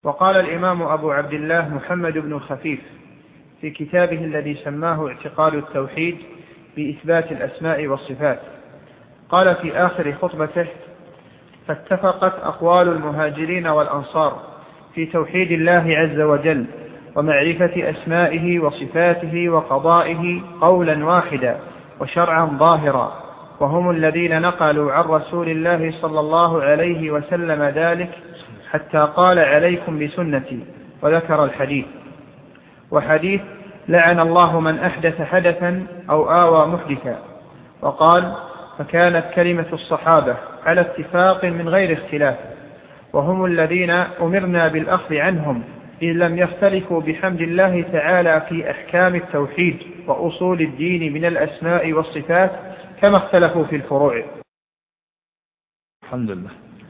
وقال الإمام أبو عبد الله محمد بن خفيف في كتابه الذي سماه اعتقاد التوحيد بإثبات الأسماء والصفات، قال في آخر خطبته: فاتفقت أقوال المهاجرين والأنصار في توحيد الله عز وجل ومعرفة أسمائه وصفاته وقضائه قولا واحدا وشرعا ظاهرا، وهم الذين نقلوا عن رسول الله صلى الله عليه وسلم ذلك حتى قال: عليكم بسنتي، وذكر الحديث. وحديث: لعن الله من أحدث حدثا أو آوى محدثا. وقال: فكانت كلمة الصحابة على اتفاق من غير اختلاف، وهم الذين أمرنا بالأخذ عنهم إن لم يختلفوا بحمد الله تعالى في أحكام التوحيد وأصول الدين من الأسماء والصفات كما اختلفوا في الفروع. الحمد لله،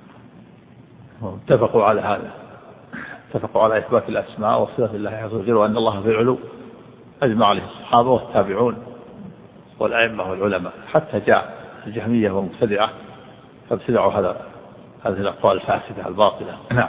اتفقوا على هذا، اتفقوا على إثبات الأسماء وصفات الله عز وجل، وأن الله في العلو أجمع عليه الصحابة والتابعون والأئمة والعلماء، حتى جاء الجهمية والمبتدعة فابتدعوا هذه الأقوال الفاسدة الباطلة. نعم.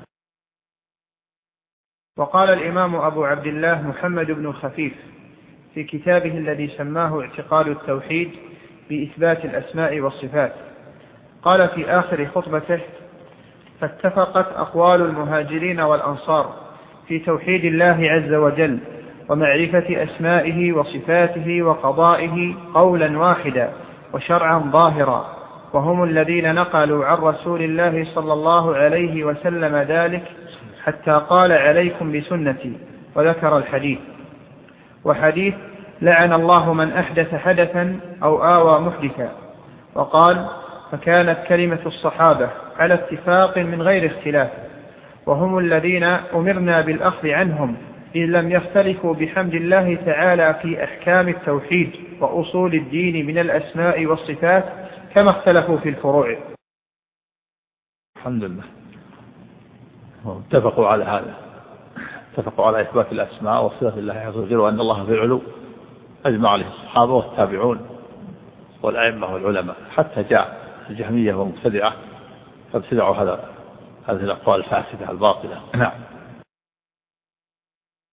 وقال الإمام أبو عبد الله محمد بن خفيف في كتابه الذي سماه اعتقاد التوحيد بإثبات الأسماء والصفات، قال في آخر خطبته: فاتفقت أقوال المهاجرين والأنصار في توحيد الله عز وجل ومعرفة أسمائه وصفاته وقضائه قولا واحدا وشرعا ظاهرا، وهم الذين نقلوا عن رسول الله صلى الله عليه وسلم ذلك حتى قال: عليكم بسنتي، وذكر الحديث. وحديث: لعن الله من أحدث حدثا أو آوى محدثا. وقال: فكانت كلمة الصحابة على اتفاق من غير اختلاف، وهم الذين أمرنا بالأخذ عنهم إن لم يختلفوا بحمد الله تعالى في أحكام التوحيد وأصول الدين من الأسماء والصفات كما اختلفوا في الفروع. الحمد لله، اتفقوا على هذا، اتفقوا على إثبات الأسماء وصفات الله عز وجل، وأن الله في العلو أجمع عليه الصحابة والتابعون والأئمة والعلماء، حتى جاء الجهمية والمبتدعة فابتدعوا هذه الأقوال الفاسدة الباطلة. نعم.